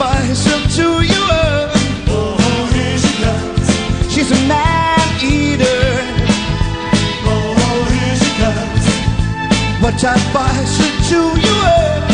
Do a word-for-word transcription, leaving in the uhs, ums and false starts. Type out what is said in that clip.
spice up to you. Oh, here she comes. She's a man-eater. Oh, here she comes. But I spice her to you.